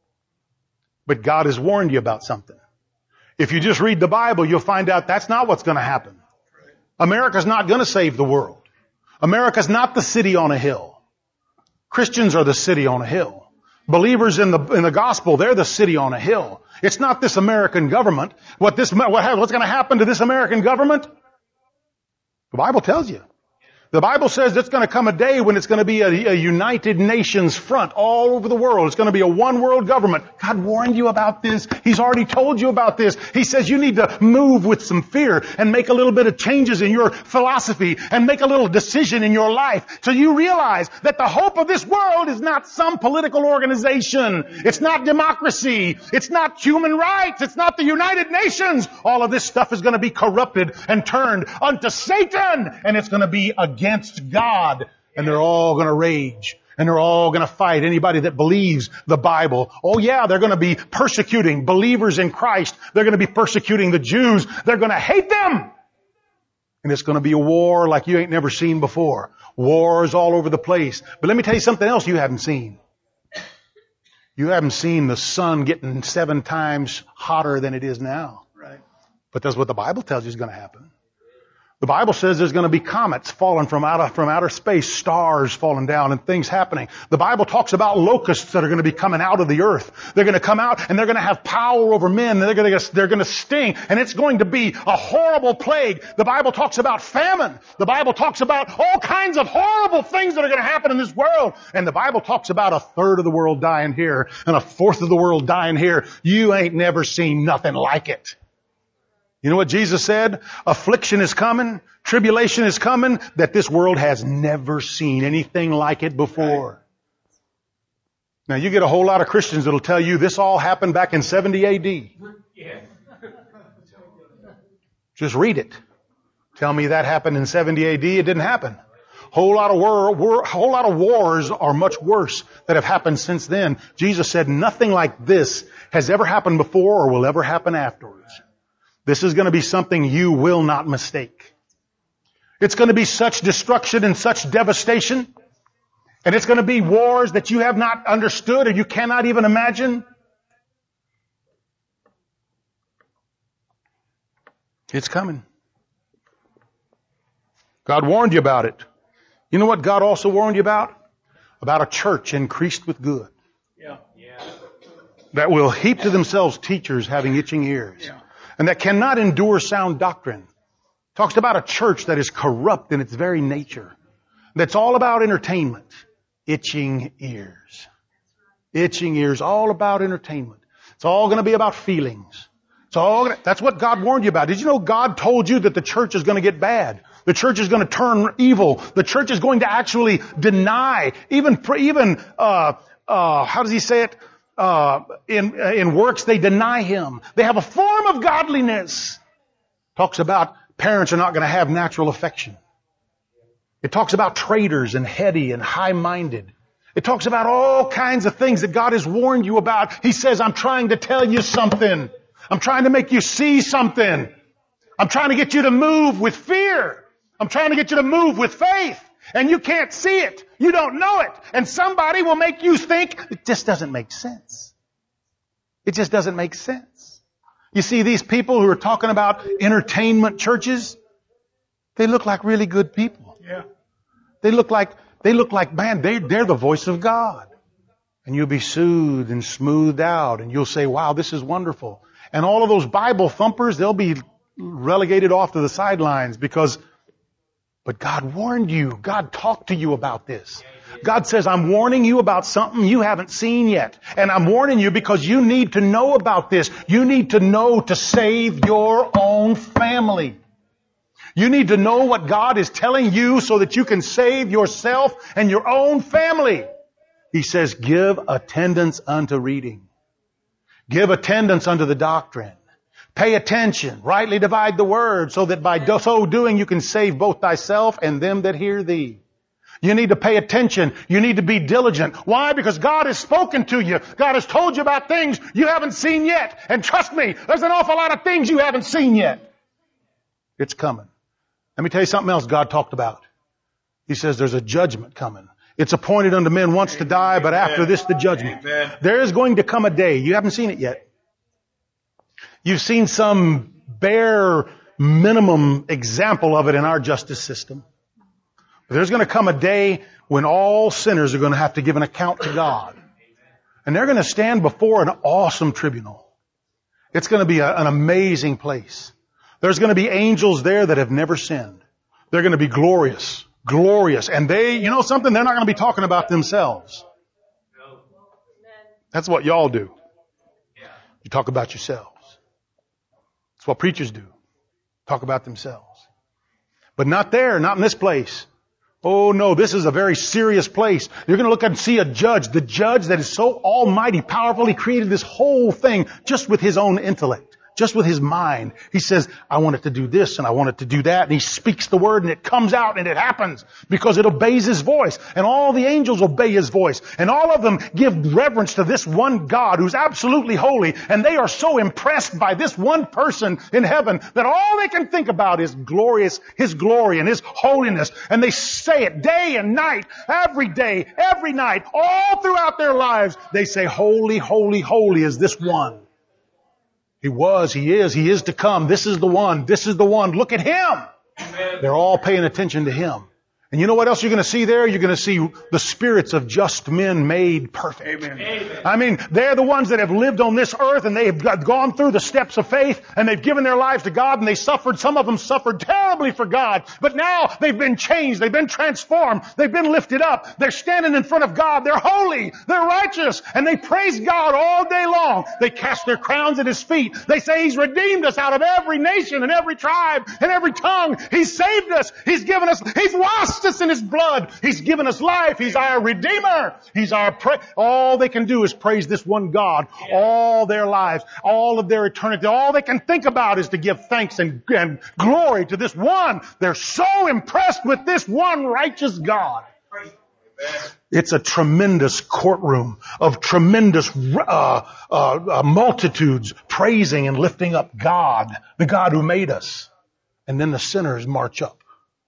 But God has warned you about something. If you just read the Bible, you'll find out that's not what's going to happen. America's not going to save the world. America's not the city on a hill. Christians are the city on a hill. Believers in the gospel, they're the city on a hill. It's not this American government. What's going to happen to this American government? The Bible tells you. The Bible says it's going to come a day when it's going to be a United Nations front all over the world. It's going to be a one world government. God warned you about this. He's already told you about this. He says you need to move with some fear and make a little bit of changes in your philosophy and make a little decision in your life so you realize that the hope of this world is not some political organization. It's not democracy. It's not human rights. It's not the United Nations. All of this stuff is going to be corrupted and turned unto Satan, and it's going to be against God, and they're all going to rage, and they're all going to fight anybody that believes the Bible. Oh yeah, they're going to be persecuting believers in Christ. They're going to be persecuting the Jews. They're going to hate them. And it's going to be a war like you ain't never seen before. Wars all over the place. But let me tell you something else you haven't seen. You haven't seen the sun getting 7 times hotter than it is now. Right. But that's what the Bible tells you is going to happen. The Bible says there's going to be comets falling from outer space, stars falling down and things happening. The Bible talks about locusts that are going to be coming out of the earth. They're going to come out and they're going to have power over men. They're going to sting, and it's going to be a horrible plague. The Bible talks about famine. The Bible talks about all kinds of horrible things that are going to happen in this world. And the Bible talks about 1/3 of the world dying here and 1/4 of the world dying here. You ain't never seen nothing like it. You know what Jesus said? Affliction is coming, tribulation is coming, that this world has never seen anything like it before. Now you get a whole lot of Christians that'll tell you this all happened back in 70 AD. Yeah. Just read it. Tell me that happened in 70 AD. It didn't happen. Whole lot of wars are much worse that have happened since then. Jesus said nothing like this has ever happened before or will ever happen afterwards. This is going to be something you will not mistake. It's going to be such destruction and such devastation. And it's going to be wars that you have not understood or you cannot even imagine. It's coming. God warned you about it. You know what God also warned you about? About a church increased with good. Yeah. That will heap to themselves teachers having itching ears. Yeah. And that cannot endure sound doctrine. Talks about a church that is corrupt in its very nature. That's all about entertainment. Itching ears. Itching ears, all about entertainment. It's all going to be about feelings. That's what God warned you about. Did you know God told you that the church is going to get bad? The church is going to turn evil. The church is going to actually deny, how does he say it? In works they deny him. They have a form of godliness. Talks about parents are not going to have natural affection. It talks about traitors and heady and high-minded. It talks about all kinds of things that God has warned you about. He says, I'm trying to tell you something. I'm trying to make you see something. I'm trying to get you to move with fear. I'm trying to get you to move with faith. And you can't see it. You don't know it. And somebody will make you think, it just doesn't make sense. It just doesn't make sense. You see these people who are talking about entertainment churches, they look like really good people. Yeah. They look like, man, they're the voice of God. And you'll be soothed and smoothed out and you'll say, wow, this is wonderful. And all of those Bible thumpers, they'll be relegated off to the sidelines but God warned you. God talked to you about this. God says, I'm warning you about something you haven't seen yet. And I'm warning you because you need to know about this. You need to know to save your own family. You need to know what God is telling you so that you can save yourself and your own family. He says, give attendance unto reading. Give attendance unto the doctrine. Pay attention. Rightly divide the word so that by so doing you can save both thyself and them that hear thee. You need to pay attention. You need to be diligent. Why? Because God has spoken to you. God has told you about things you haven't seen yet. And trust me, there's an awful lot of things you haven't seen yet. It's coming. Let me tell you something else God talked about. He says there's a judgment coming. It's appointed unto men once to die, but after this the judgment. There is going to come a day. You haven't seen it yet. You've seen some bare minimum example of it in our justice system. But there's going to come a day when all sinners are going to have to give an account to God. And they're going to stand before an awesome tribunal. It's going to be an amazing place. There's going to be angels there that have never sinned. They're going to be glorious. Glorious. And you know something? They're not going to be talking about themselves. That's what y'all do. You talk about yourselves. That's what preachers do. Talk about themselves. But not there, not in this place. Oh no, this is a very serious place. You're going to look and see a judge, the judge that is so almighty, powerful. He created this whole thing just with his own intellect. Just with his mind. He says, I want it to do this and I want it to do that. And he speaks the word and it comes out and it happens because it obeys his voice. And all the angels obey his voice. And all of them give reverence to this one God who's absolutely holy. And they are so impressed by this one person in heaven that all they can think about is glorious, his glory and his holiness. And they say it day and night, every day, every night, all throughout their lives. They say, holy, holy, holy is this one. He is to come. This is the one. Look at him. Amen. They're all paying attention to him. And you know what else you're going to see there? You're going to see the spirits of just men made perfect. Amen. I mean, they're the ones that have lived on this earth and they've gone through the steps of faith and they've given their lives to God and they suffered. Some of them suffered terribly for God. But now they've been changed. They've been transformed. They've been lifted up. They're standing in front of God. They're holy. They're righteous. And they praise God all day long. They cast their crowns at His feet. They say He's redeemed us out of every nation and every tribe and every tongue. He's saved us. He's given us, He's washed washed us in His blood. He's given us life. He's our Redeemer. He's our all they can do is praise this one God all their lives, all of their eternity. All they can think about is to give thanks and glory to this one. They're so impressed with this one righteous God. It's a tremendous courtroom of tremendous multitudes praising and lifting up God, the God who made us. And then the sinners march up.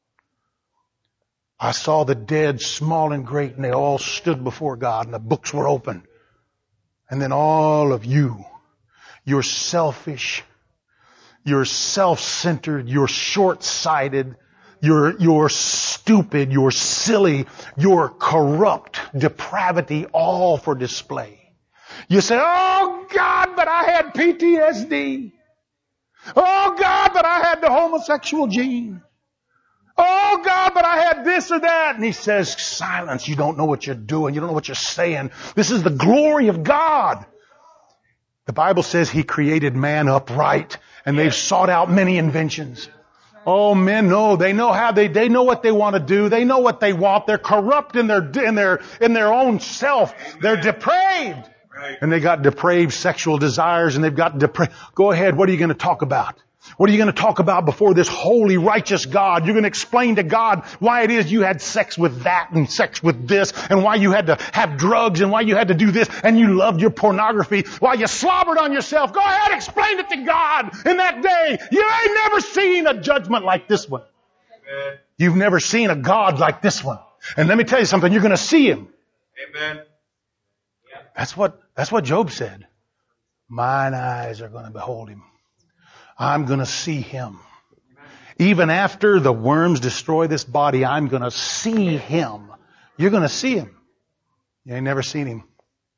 I saw the dead, small and great, and they all stood before God, and the books were open. And then all of you, you're selfish, you're self-centered, you're short-sighted, you're stupid, you're silly, you're corrupt, depravity, all for display. You say, oh God, but I had PTSD. Oh God, but I had the homosexual gene. Oh God, but I had this or that. And He says, silence, you don't know what you're doing. You don't know what you're saying. This is the glory of God. The Bible says He created man upright, and they've sought out many inventions. Oh, men know. They know how they know what they want to do. They know what they want. They're corrupt in their own self. They're depraved. And they got depraved sexual desires, and they've got Go ahead. What are you going to talk about? What are you going to talk about before this holy, righteous God? You're going to explain to God why it is you had sex with that and sex with this, and why you had to have drugs, and why you had to do this, and you loved your pornography, why you slobbered on yourself. Go ahead, explain it to God in that day. You ain't never seen a judgment like this one. Amen. You've never seen a God like this one. And let me tell you something, you're going to see Him. Amen. That's what Job said. Mine eyes are going to behold Him. I'm going to see Him. Even after the worms destroy this body, I'm going to see Him. You're going to see Him. You ain't never seen Him.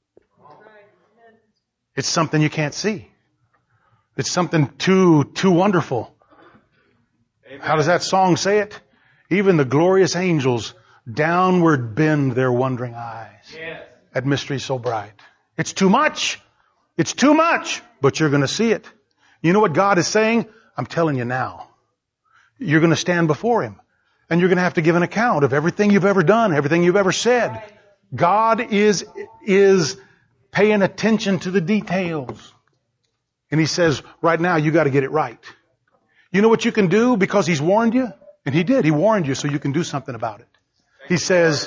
It's something you can't see. It's something too wonderful. Amen. How does that song say it? Even the glorious angels downward bend their wondering eyes at mystery so bright. It's too much. It's too much. But you're going to see it. You know what God is saying? I'm telling you now. You're going to stand before Him. And you're going to have to give an account of everything you've ever done, everything you've ever said. God is paying attention to the details. And He says, right now, you got to get it right. You know what you can do because He's warned you? And He did. He warned you so you can do something about it. He says,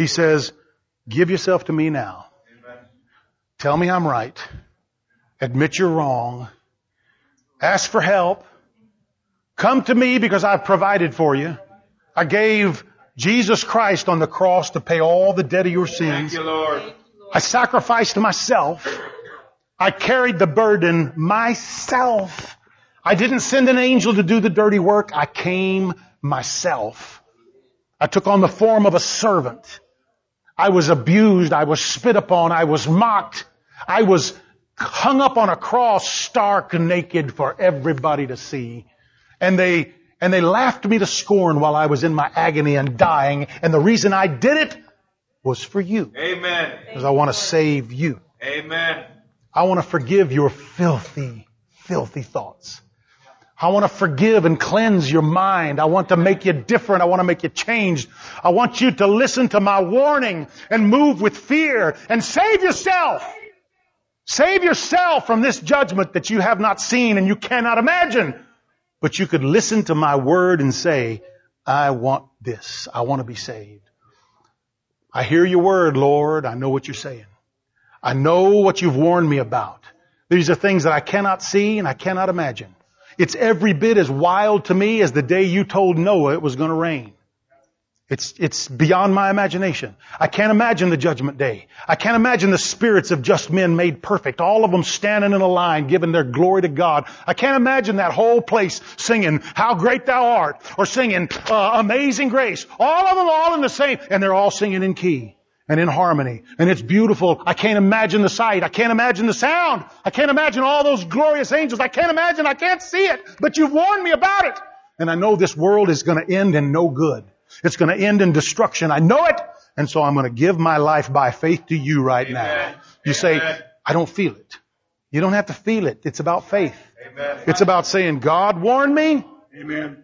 give yourself to me now. Tell me I'm right. Admit you're wrong. Ask for help. Come to me because I've provided for you. I gave Jesus Christ on the cross to pay all the debt of your sins. Thank you, Lord. I sacrificed myself. I carried the burden myself. I didn't send an angel to do the dirty work. I came myself. I took on the form of a servant. I was abused. I was spit upon. I was mocked. I was hung up on a cross, stark naked for everybody to see. And they laughed me to scorn while I was in my agony and dying. And the reason I did it was for you. Amen. Because I want to save you. Amen. I want to forgive your filthy, filthy thoughts. I want to forgive and cleanse your mind. I want to make you different. I want to make you changed. I want you to listen to my warning and move with fear and save yourself. Save yourself from this judgment that you have not seen and you cannot imagine. But you could listen to my word and say, I want this. I want to be saved. I hear your word, Lord. I know what you're saying. I know what you've warned me about. These are things that I cannot see and I cannot imagine. It's every bit as wild to me as the day you told Noah it was going to rain. It's beyond my imagination. I can't imagine the judgment day. I can't imagine the spirits of just men made perfect. All of them standing in a line, giving their glory to God. I can't imagine that whole place singing, How Great Thou Art, or singing, Amazing Grace. All of them all in the same, and they're all singing in key and in harmony. And it's beautiful. I can't imagine the sight. I can't imagine the sound. I can't imagine all those glorious angels. I can't see it. But you've warned me about it. And I know this world is going to end in no good. It's going to end in destruction. I know it. And so I'm going to give my life by faith to you right Amen. now. You Amen. say, I don't feel it. You don't have to feel it. It's about faith. Amen. It's about saying, God warned me. Amen.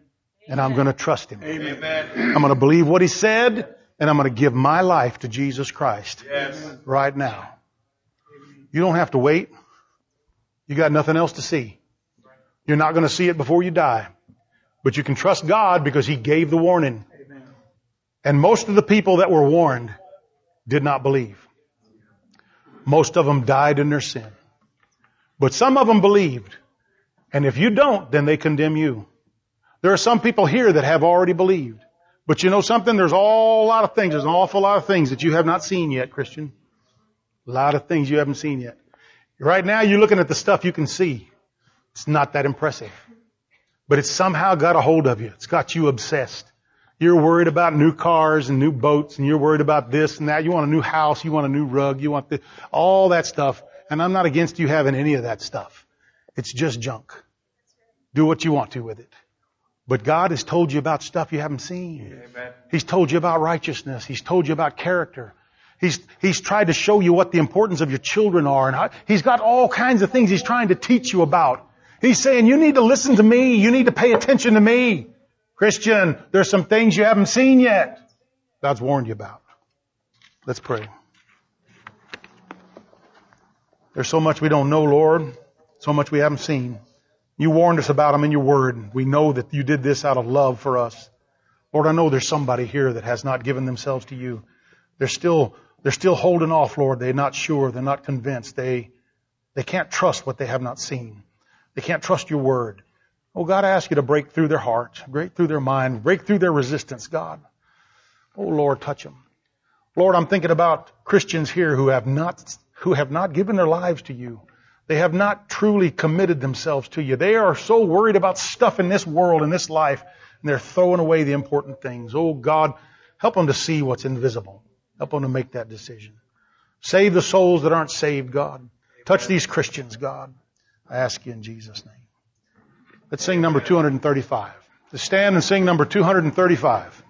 And I'm going to trust Him. Amen. I'm going to believe what He said, and I'm going to give my life to Jesus Christ Yes. right now. You don't have to wait. You got nothing else to see. You're not going to see it before you die. But you can trust God because He gave the warning. And most of the people that were warned did not believe. Most of them died in their sin. But some of them believed. And if you don't, then they condemn you. There are some people here that have already believed. But you know something? There's an awful lot of things that you have not seen yet, Christian. A lot of things you haven't seen yet. Right now you're looking at the stuff you can see. It's not that impressive. But it's somehow got a hold of you. It's got you obsessed. You're worried about new cars and new boats, and you're worried about this and that. You want a new house, you want a new rug, you want all that stuff. And I'm not against you having any of that stuff. It's just junk. Do what you want to with it. But God has told you about stuff you haven't seen. Amen. He's told you about righteousness. He's told you about character. He's tried to show you what the importance of your children are. And He's got all kinds of things He's trying to teach you about. He's saying, you need to listen to me. You need to pay attention to me. Christian, there's some things you haven't seen yet. God's warned you about. Let's pray. There's so much we don't know, Lord. So much we haven't seen. You warned us about them in your word. We know that you did this out of love for us. Lord, I know there's somebody here that has not given themselves to you. They're still holding off, Lord. They're not sure. They're not convinced. They can't trust what they have not seen. They can't trust your word. Oh, God, I ask you to break through their heart, break through their mind, break through their resistance, God. Oh, Lord, touch them. Lord, I'm thinking about Christians here who have not given their lives to you. They have not truly committed themselves to you. They are so worried about stuff in this world, in this life, and they're throwing away the important things. Oh, God, help them to see what's invisible. Help them to make that decision. Save the souls that aren't saved, God. Touch these Christians, God. I ask you in Jesus' name. Let's sing number 235. To stand and sing number 235.